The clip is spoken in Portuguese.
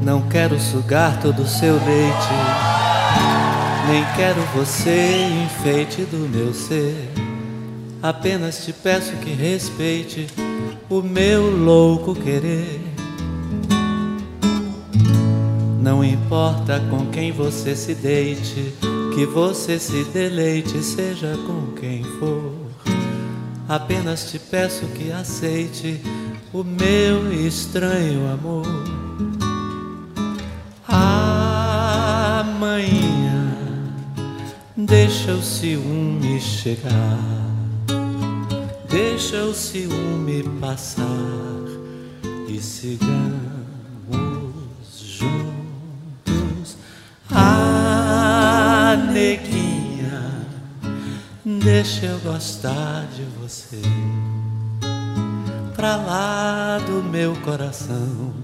Não quero sugar todo o seu leite, nem quero você, enfeite do meu ser. Apenas te peço que respeite o meu louco querer. Não importa com quem você se deite, que você se deleite, seja com quem for. Apenas te peço que aceite o meu estranho amor. Amanhã deixa o ciúme chegar, deixa o ciúme passar e sigamos juntos. Ah, neguinha, deixa eu gostar de você, pra lá do meu coração.